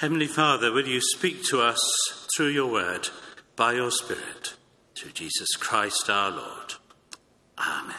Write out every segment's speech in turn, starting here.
Heavenly Father, will you speak to us through your word, by your Spirit, through Jesus Christ our Lord. Amen.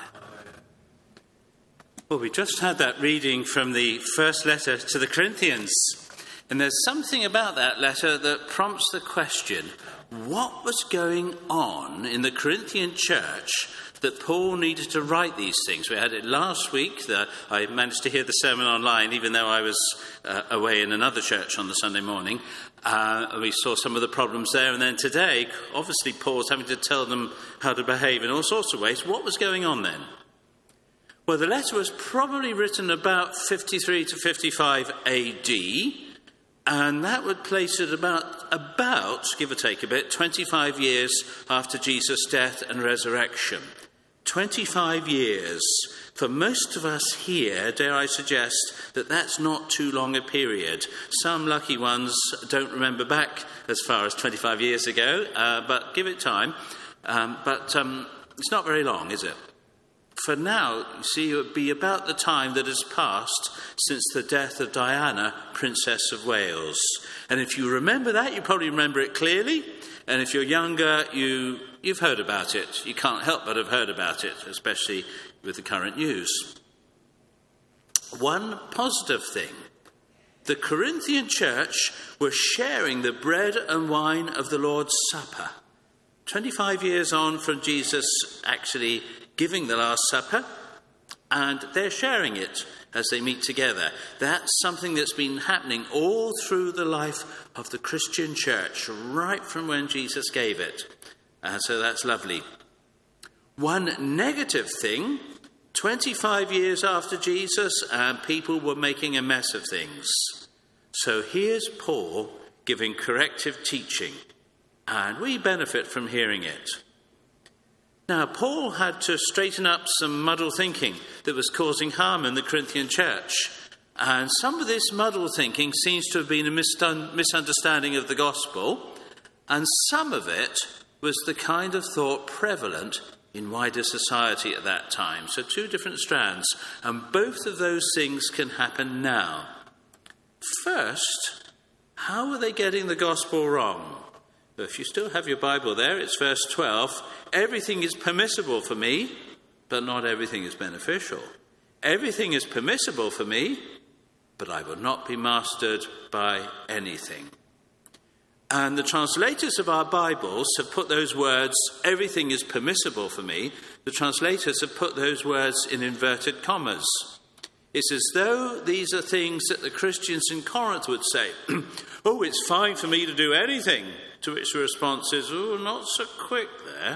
Well, we just had that reading from the first letter to the Corinthians. And there's something about that letter that prompts the question, what was going on in the Corinthian church that Paul needed to write these things? We had it last week. I managed to hear the sermon online, even though I was away in another church on the Sunday morning. We saw some of the problems there. And then today, obviously, Paul's having to tell them how to behave in all sorts of ways. What was going on then? Well, the letter was probably written about 53 to 55 AD. And that would place it about, give or take a bit, 25 years after Jesus' death and resurrection. 25 years. For most of us here, dare I suggest, that that's not too long a period. Some lucky ones don't remember back as far as 25 years ago, but give it time. But it's not very long, is it? For now, you see, it would be about the time that has passed since the death of Diana, Princess of Wales. And if you remember that, you probably remember it clearly. And if you're younger, you've heard about it. You can't help but have heard about it, especially with the current news. One positive thing. The Corinthian church were sharing the bread and wine of the Lord's Supper. 25 years on from Jesus actually giving the Last Supper, and they're sharing it as they meet together. That's something that's been happening all through the life of the Christian church, right from when Jesus gave it. So that's lovely. One negative thing, 25 years after Jesus, and people were making a mess of things. So here's Paul giving corrective teaching, and we benefit from hearing it. Now, Paul had to straighten up some muddled thinking that was causing harm in the Corinthian church. And some of this muddled thinking seems to have been a misunderstanding of the gospel. And some of it was the kind of thought prevalent in wider society at that time. So two different strands. And both of those things can happen now. First, how are they getting the gospel wrong? If you still have your Bible there, it's verse 12. Everything is permissible for me, but not everything is beneficial. Everything is permissible for me, but I will not be mastered by anything. And the translators of our Bibles have put those words, everything is permissible for me, the translators have put those words in inverted commas. It's as though these are things that the Christians in Corinth would say, oh, it's fine for me to do anything. To which the response is, oh, not so quick there.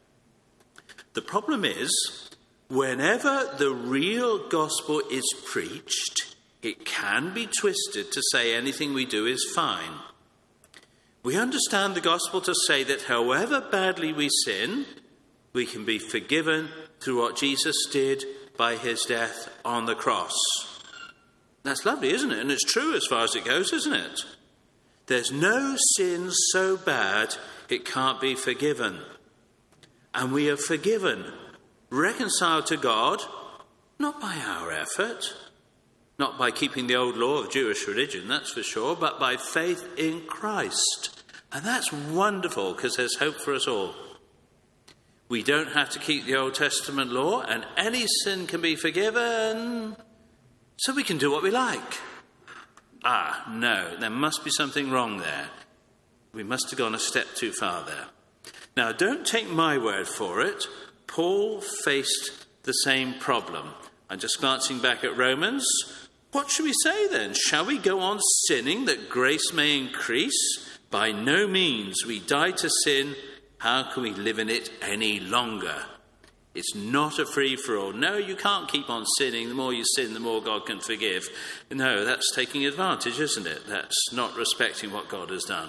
The problem is, whenever the real gospel is preached, it can be twisted to say anything we do is fine. We understand the gospel to say that however badly we sin, we can be forgiven through what Jesus did by his death on the cross. That's lovely, isn't it? And it's true as far as it goes, isn't it? There's no sin so bad it can't be forgiven. And we are forgiven, reconciled to God, not by our effort, not by keeping the old law of Jewish religion, that's for sure, but by faith in Christ. And that's wonderful because there's hope for us all. We don't have to keep the Old Testament law, and any sin can be forgiven, so we can do what we like. No, there must be something wrong there. We must have gone a step too far there. Now, don't take my word for it. Paul faced the same problem. I'm just glancing back at Romans. What should we say then? Shall we go on sinning that grace may increase? By no means. We died to sin. How can we live in it any longer? It's not a free-for-all. No, you can't keep on sinning. The more you sin, the more God can forgive. No, that's taking advantage, isn't it? That's not respecting what God has done.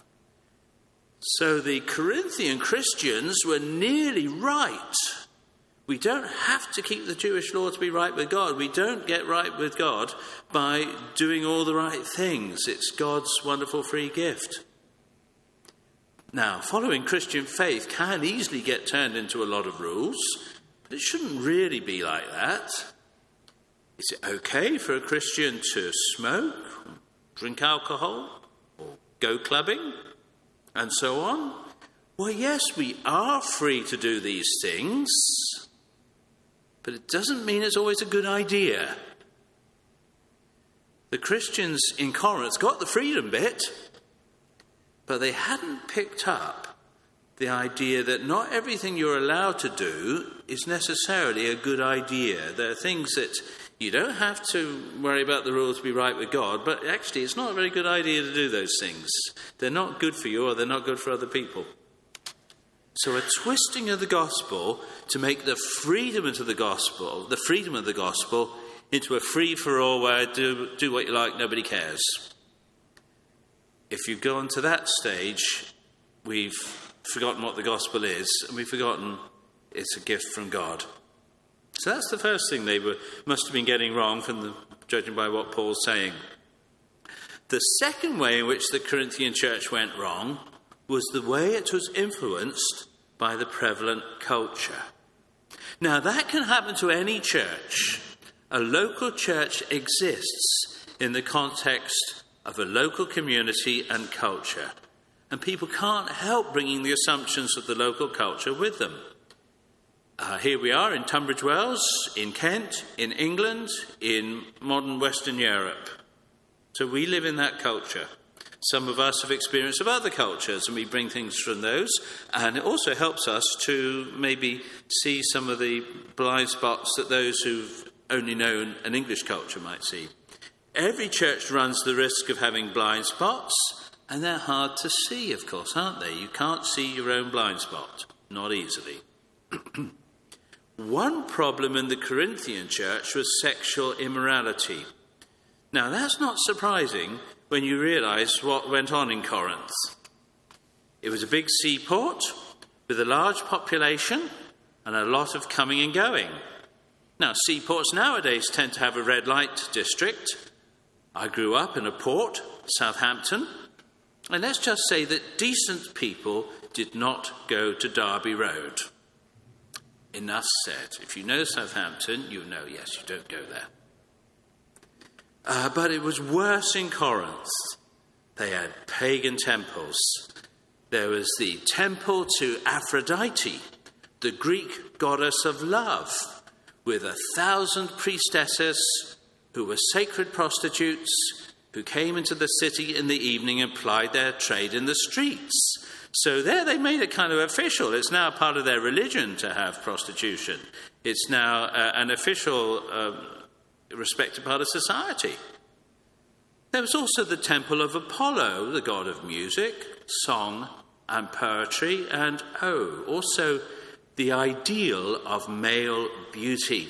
So the Corinthian Christians were nearly right. We don't have to keep the Jewish law to be right with God. We don't get right with God by doing all the right things. It's God's wonderful free gift. Now, following Christian faith can easily get turned into a lot of rules, but it shouldn't really be like that. Is it okay for a Christian to smoke, drink alcohol, go clubbing, and so on. Well, yes, we are free to do these things, but it doesn't mean it's always a good idea. The Christians in Corinth got the freedom bit, but they hadn't picked up the idea that not everything you're allowed to do is necessarily a good idea. There are things that you don't have to worry about the rules to be right with God, but actually it's not a very good idea to do those things. They're not good for you, or they're not good for other people. So a twisting of the gospel to make the freedom of the gospel into a free-for-all where do what you like, nobody cares. If you go on to that stage, we've forgotten what the gospel is, and we've forgotten it's a gift from God. So that's the first thing they must have been getting wrong, judging by what Paul's saying. The second way in which the Corinthian church went wrong was the way it was influenced by the prevalent culture. Now, that can happen to any church. A local church exists in the context of a local community and culture, and people can't help bringing the assumptions of the local culture with them. Here we are in Tunbridge Wells, in Kent, in England, in modern Western Europe. So we live in that culture. Some of us have experience of other cultures, and we bring things from those. And it also helps us to maybe see some of the blind spots that those who've only known an English culture might see. Every church runs the risk of having blind spots, and they're hard to see, of course, aren't they? You can't see your own blind spot, not easily. One problem in the Corinthian church was sexual immorality. Now, that's not surprising when you realise what went on in Corinth. It was a big seaport with a large population and a lot of coming and going. Now, seaports nowadays tend to have a red light district. I grew up in a port, Southampton, and let's just say that decent people did not go to Derby Road. Enough said. If you know Southampton, you know, yes, you don't go there. But it was worse in Corinth. They had pagan temples. There was the temple to Aphrodite, the Greek goddess of love, with 1,000 priestesses who were sacred prostitutes who came into the city in the evening and plied their trade in the streets. So there they made it kind of official. It's now part of their religion to have prostitution. It's now an official respected part of society. There was also the temple of Apollo, the god of music, song and poetry, and also the ideal of male beauty.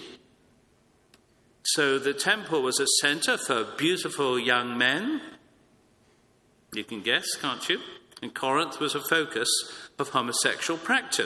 So the temple was a centre for beautiful young men. You can guess, can't you? And Corinth was a focus of homosexual practice.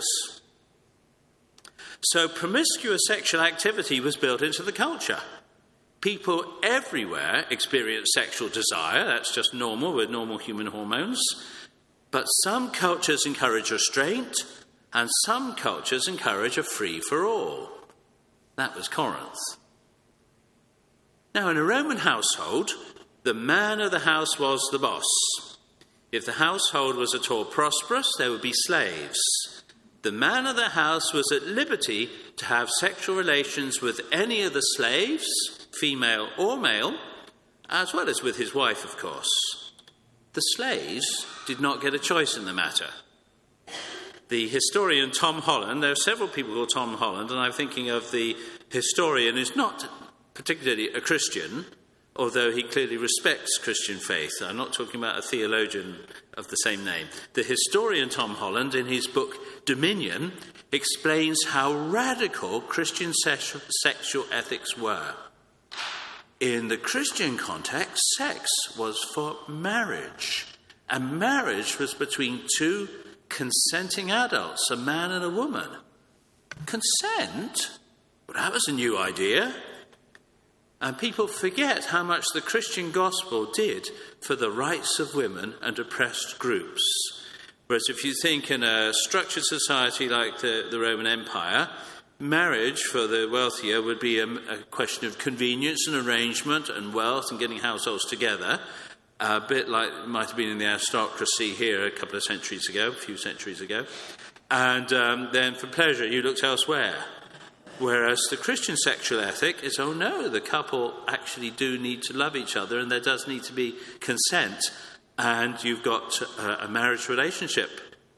So promiscuous sexual activity was built into the culture. People everywhere experience sexual desire. That's just normal with normal human hormones. But some cultures encourage restraint, and some cultures encourage a free-for-all. That was Corinth. Now, in a Roman household, the man of the house was the boss. If the household was at all prosperous, there would be slaves. The man of the house was at liberty to have sexual relations with any of the slaves, female or male, as well as with his wife, of course. The slaves did not get a choice in the matter. The historian Tom Holland, there are several people called Tom Holland, and I'm thinking of the historian who's not particularly a Christian, although he clearly respects Christian faith. I'm not talking about a theologian of the same name. The historian Tom Holland, in his book Dominion, explains how radical Christian sexual ethics were. In the Christian context, sex was for marriage, and marriage was between two consenting adults, a man and a woman. Consent? Well, that was a new idea. And people forget how much the Christian gospel did for the rights of women and oppressed groups. Whereas if you think in a structured society like the Roman Empire, marriage for the wealthier would be a question of convenience and arrangement and wealth and getting households together. a bit like it might have been in the aristocracy here a few centuries ago. And then for pleasure, you looked elsewhere. Whereas the Christian sexual ethic is, oh no, the couple actually do need to love each other and there does need to be consent and you've got a marriage relationship.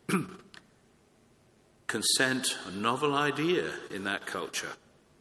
Consent, a novel idea in that culture.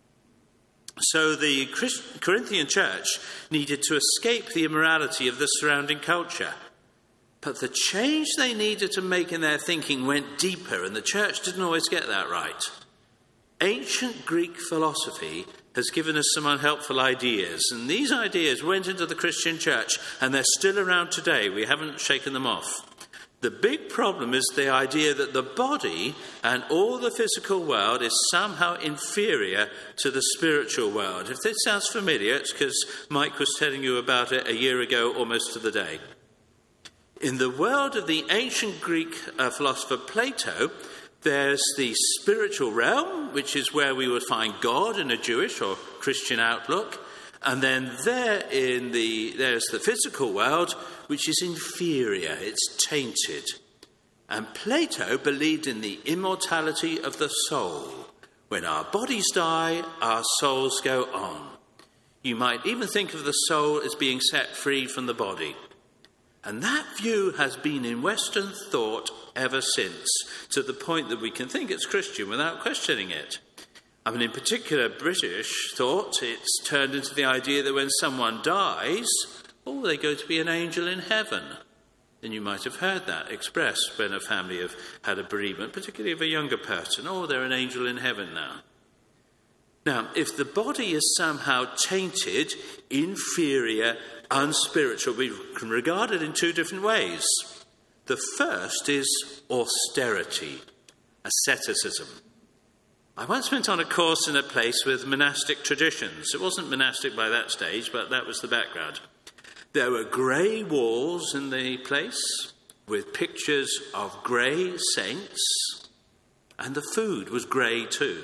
So the Corinthian church needed to escape the immorality of the surrounding culture. But the change they needed to make in their thinking went deeper, and the church didn't always get that right. Ancient Greek philosophy has given us some unhelpful ideas, and these ideas went into the Christian church, and they're still around today. We haven't shaken them off. The big problem is the idea that the body and all the physical world is somehow inferior to the spiritual world. If this sounds familiar, it's because Mike was telling you about it a year ago, almost to the day. In the world of the ancient Greek philosopher Plato, there's the spiritual realm, which is where we would find God in a Jewish or Christian outlook. And then there's the physical world, which is inferior, it's tainted. And Plato believed in the immortality of the soul. When our bodies die, our souls go on. You might even think of the soul as being set free from the body. And that view has been in Western thought ever since, to the point that we can think it's Christian without questioning it. I mean, in particular, British thought, it's turned into the idea that when someone dies, they go to be an angel in heaven. And you might have heard that expressed when a family have had a bereavement, particularly of a younger person. They're an angel in heaven now. Now, if the body is somehow tainted, inferior, unspiritual, we can regard it in two different ways. The first is austerity, asceticism. I once went on a course in a place with monastic traditions. It wasn't monastic by that stage, but that was the background. There were grey walls in the place with pictures of grey saints, and the food was grey too.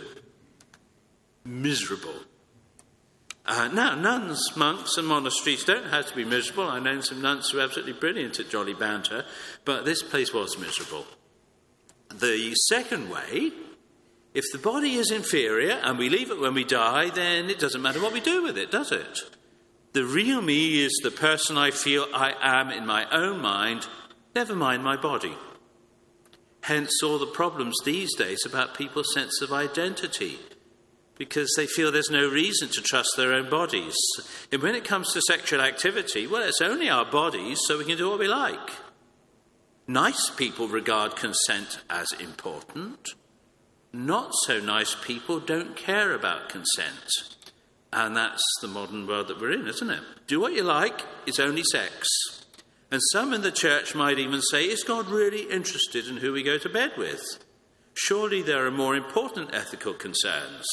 Miserable. Now, nuns, monks and monasteries don't have to be miserable. I've known some nuns who are absolutely brilliant at jolly banter, but this place was miserable. The second way, if the body is inferior and we leave it when we die, then it doesn't matter what we do with it, does it? The real me is the person I feel I am in my own mind, never mind my body. Hence all the problems these days about people's sense of identity, because they feel there's no reason to trust their own bodies. And when it comes to sexual activity, it's only our bodies, so we can do what we like. Nice people regard consent as important. Not so nice people don't care about consent. And that's the modern world that we're in, isn't it? Do what you like, it's only sex. And some in the church might even say, is God really interested in who we go to bed with? Surely there are more important ethical concerns.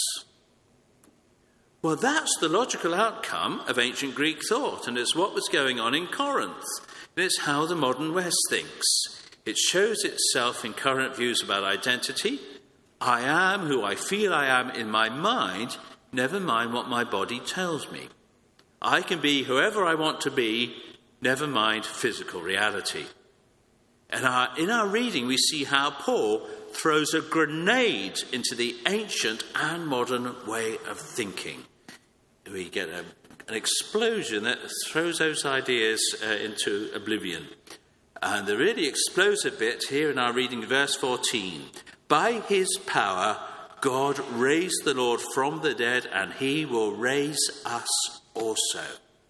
Well, that's the logical outcome of ancient Greek thought, and it's what was going on in Corinth. And it's how the modern West thinks. It shows itself in current views about identity. I am who I feel I am in my mind, never mind what my body tells me. I can be whoever I want to be, never mind physical reality. And in our reading, we see how Paul throws a grenade into the ancient and modern way of thinking. We get an explosion that throws those ideas into oblivion. And the really explosive bit here in our reading, verse 14. By his power, God raised the Lord from the dead, and he will raise us also.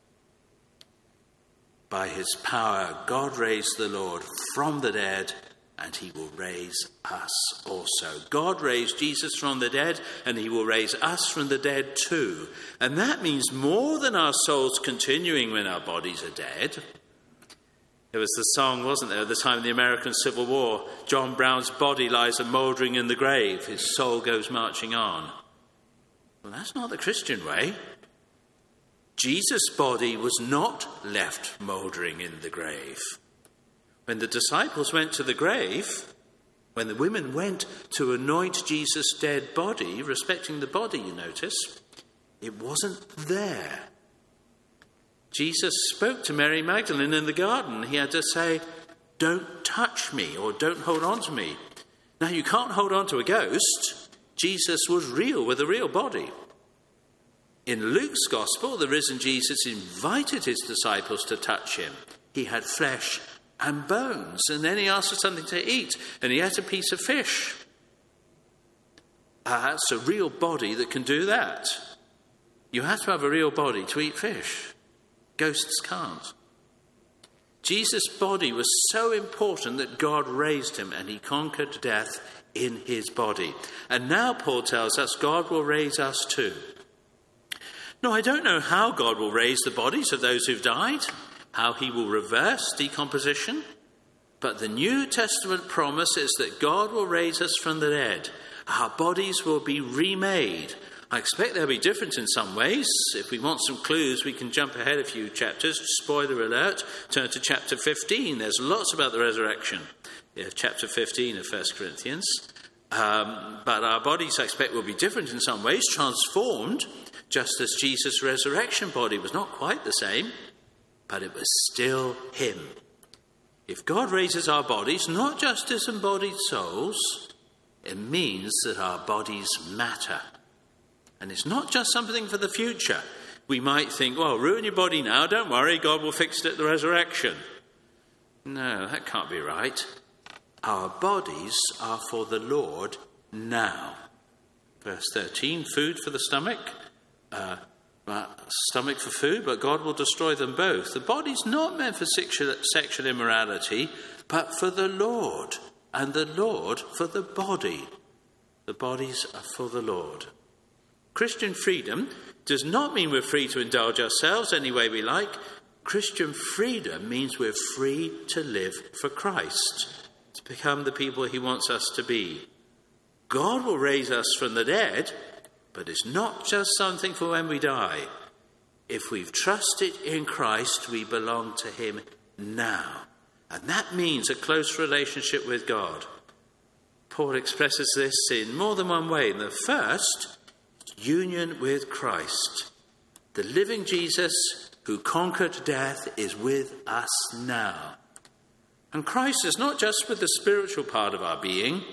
By his power, God raised the Lord from the dead, and he will raise us also. God raised Jesus from the dead, and he will raise us from the dead too. And that means more than our souls continuing when our bodies are dead. There was the song, wasn't there, at the time of the American Civil War, John Brown's body lies a mouldering in the grave, his soul goes marching on. Well, that's not the Christian way. Jesus' body was not left mouldering in the grave. When the disciples went to the grave, when the women went to anoint Jesus' dead body, respecting the body, you notice, it wasn't there. Jesus spoke to Mary Magdalene in the garden. He had to say, "Don't touch me," or "Don't hold on to me." Now, you can't hold on to a ghost. Jesus was real with a real body. In Luke's gospel, the risen Jesus invited his disciples to touch him. He had flesh and bones, and then he asked for something to eat, and he ate a piece of fish. That's a real body that can do that. You have to have a real body to eat fish. Ghosts can't. Jesus' body was so important that God raised him, and he conquered death in his body. And now Paul tells us God will raise us too. Now, I don't know how God will raise the bodies of those who've died, how he will reverse decomposition, but the New Testament promise is that God will raise us from the dead. Our bodies will be remade. I expect they'll be different in some ways. If we want some clues, we can jump ahead a few chapters. Spoiler alert, turn to chapter 15. There's lots about the resurrection. Chapter 15 of 1 Corinthians. But our bodies, I expect, will be different in some ways, transformed, just as Jesus' resurrection body was not quite the same, but it was still him. If God raises our bodies, not just disembodied souls, it means that our bodies matter. And it's not just something for the future. We might think, well, ruin your body now, don't worry, God will fix it at the resurrection. No, that can't be right. Our bodies are for the Lord now. Verse 13, food for the stomach, stomach for food, but God will destroy them both. The body's not meant for sexual immorality, but for the Lord, and the Lord for the body. The bodies are for the Lord. Christian freedom does not mean we're free to indulge ourselves any way we like. Christian freedom means we're free to live for Christ, to become the people he wants us to be. God will raise us from the dead, but it's not just something for when we die. If we've trusted in Christ, we belong to him now. And that means a close relationship with God. Paul expresses this in more than one way. The first, union with Christ. The living Jesus who conquered death is with us now. And Christ is not just with the spiritual part of our being.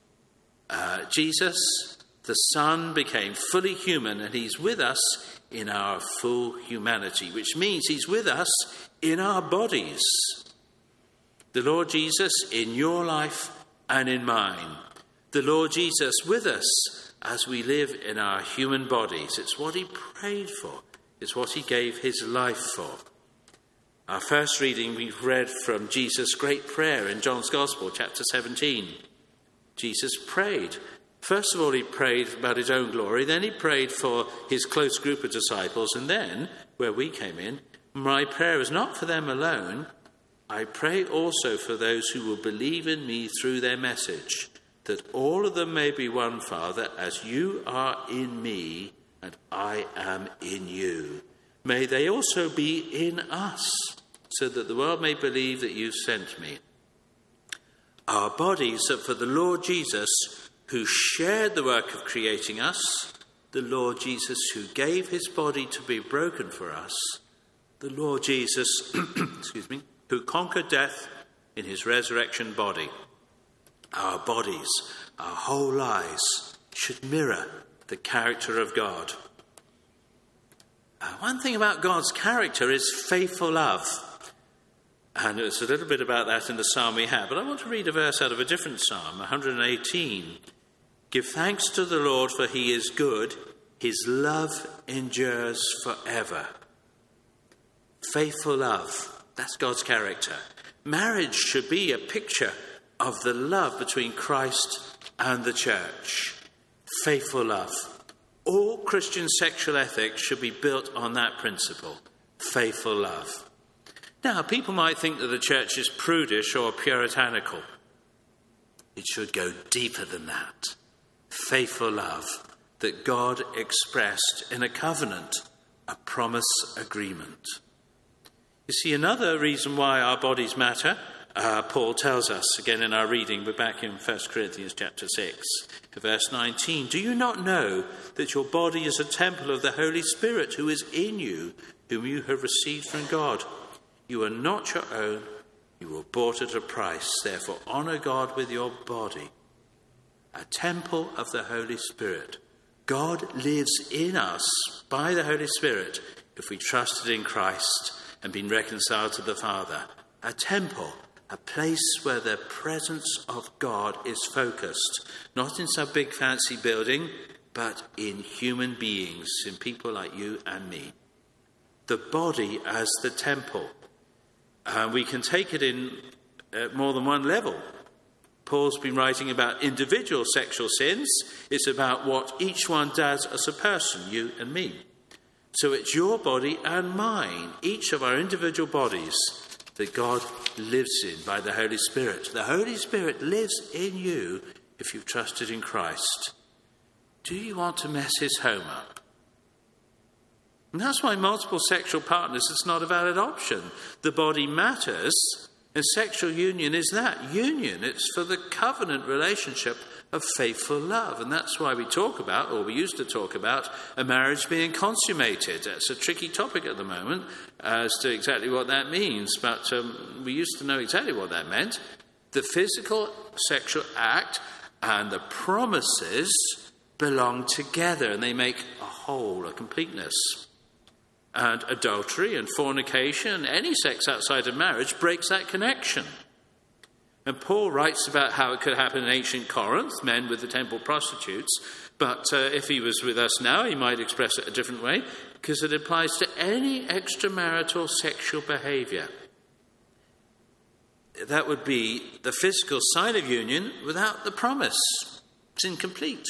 Jesus, the Son, became fully human, and he's with us in our full humanity, which means he's with us in our bodies. The Lord Jesus in your life and in mine. The Lord Jesus with us as we live in our human bodies. It's what he prayed for. It's what he gave his life for. Our first reading, we've read from Jesus' great prayer in John's Gospel, chapter 17. Jesus prayed. First of all, he prayed about his own glory. Then he prayed for his close group of disciples. And then, where we came in, my prayer is not for them alone. I pray also for those who will believe in me through their message, that all of them may be one, Father, as you are in me and I am in you. May they also be in us, so that the world may believe that you sent me. Our bodies are for the Lord Jesus, who shared the work of creating us, the Lord Jesus who gave his body to be broken for us, the Lord Jesus who conquered death in his resurrection body. Our bodies, our whole lives, should mirror the character of God. One thing about God's character is faithful love. And there's a little bit about that in the psalm we have. But I want to read a verse out of a different psalm, 118. Give thanks to the Lord, for he is good. His love endures forever. Faithful love, that's God's character. Marriage should be a picture of the love between Christ and the church. Faithful love. All Christian sexual ethics should be built on that principle. Faithful love. Now, people might think that the church is prudish or puritanical. It should go deeper than that. Faithful love that God expressed in a covenant, a promise agreement. You see, another reason why our bodies matter, Paul tells us, again in our reading, we're back in 1 Corinthians chapter 6, verse 19. Do you not know that your body is a temple of the Holy Spirit who is in you, whom you have received from God. You are not your own. You were bought at a price. Therefore, honor God with your body, a temple of the Holy Spirit. God lives in us by the Holy Spirit if we trusted in Christ and been reconciled to the Father. A temple, a place where the presence of God is focused, not in some big fancy building, but in human beings, in people like you and me. The body as the temple. We can take it in more than one level. Paul's been writing about individual sexual sins. It's about what each one does as a person, you and me. So it's your body and mine, each of our individual bodies, that God lives in by the Holy Spirit. The Holy Spirit lives in you if you've trusted in Christ. Do you want to mess his home up? And that's why multiple sexual partners is not a valid option. The body matters, and sexual union is that union. It's for the covenant relationship of faithful love. And that's why we talk about, or we used to talk about, a marriage being consummated. It's a tricky topic at the moment as to exactly what that means. But we used to know exactly what that meant. The physical sexual act and the promises belong together, and they make a whole, a completeness. And adultery and fornication, any sex outside of marriage, breaks that connection. And Paul writes about how it could happen in ancient Corinth, men with the temple prostitutes. But if he was with us now, he might express it a different way, because it applies to any extramarital sexual behaviour. That would be the physical side of union without the promise. It's incomplete.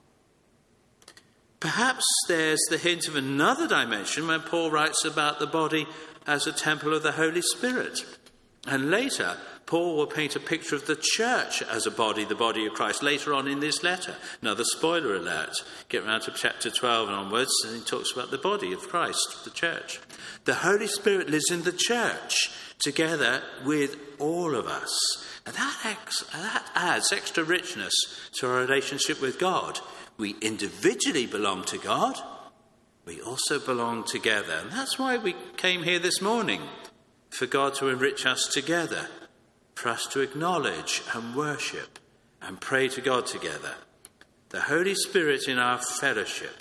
Perhaps there's the hint of another dimension when Paul writes about the body as a temple of the Holy Spirit. And later, Paul will paint a picture of the church as a body, the body of Christ, later on in this letter. Another spoiler alert. Get round to chapter 12 and onwards, and he talks about the body of Christ, the church. The Holy Spirit lives in the church, together with all of us. And that adds extra richness to our relationship with God. We individually belong to God. We also belong together. And that's why we came here this morning, for God to enrich us together, for us to acknowledge and worship and pray to God together. The Holy Spirit in our fellowship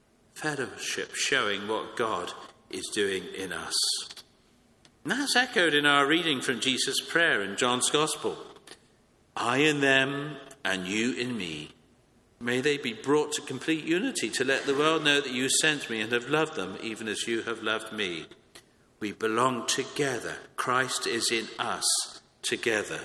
showing what God is doing in us. And that's echoed in our reading from Jesus' prayer in John's Gospel. I in them and you in me. May they be brought to complete unity, to let the world know that you sent me and have loved them even as you have loved me. We belong together. Christ is in us together.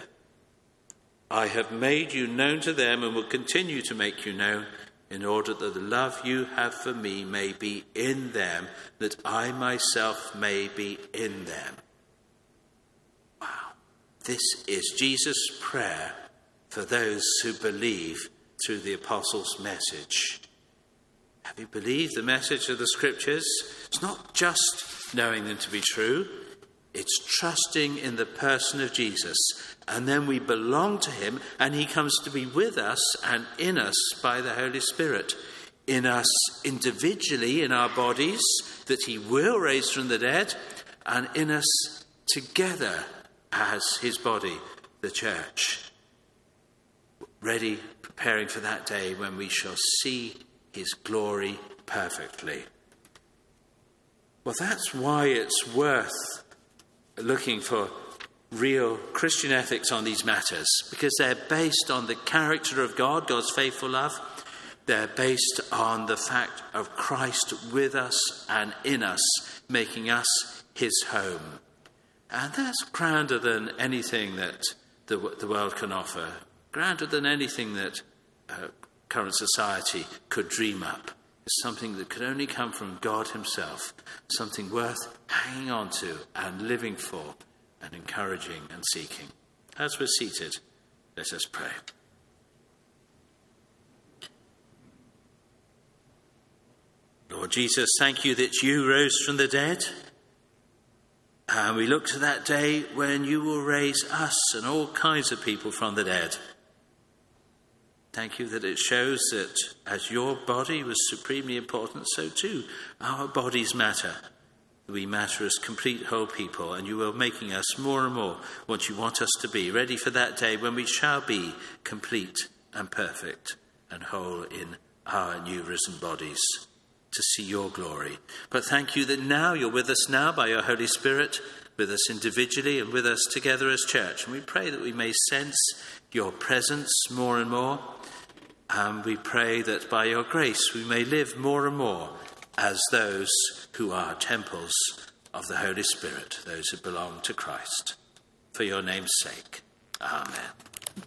I have made you known to them and will continue to make you known, in order that the love you have for me may be in them, that I myself may be in them. Wow. This is Jesus' prayer for those who believe through the apostles' message. Have you believed the message of the scriptures? It's not just knowing them to be true. It's trusting in the person of Jesus. And then we belong to him, and he comes to be with us and in us by the Holy Spirit. In us individually, in our bodies, that he will raise from the dead, and in us together as his body, the church. Ready, preparing for that day when we shall see his glory perfectly. Well, that's why it's worth looking for real Christian ethics on these matters, because they're based on the character of God, God's faithful love. They're based on the fact of Christ with us and in us, making us his home. And that's grander than anything that the world can offer. Grander than anything that current society could dream up. It's something that could only come from God himself, something worth hanging on to and living for and encouraging and seeking. As we're seated, let us pray. Lord Jesus, thank you that you rose from the dead. And we look to that day when you will raise us and all kinds of people from the dead. Thank you that it shows that as your body was supremely important, so too our bodies matter. we matter as complete whole people, and you are making us more and more what you want us to be, ready for that day when we shall be complete and perfect and whole in our new risen bodies to see your glory. But thank you that now you're with us now by your Holy Spirit, with us individually and with us together as church. And we pray that we may sense your presence more and more. And we pray that by your grace we may live more and more as those who are temples of the Holy Spirit, those who belong to Christ. For your name's sake. Amen.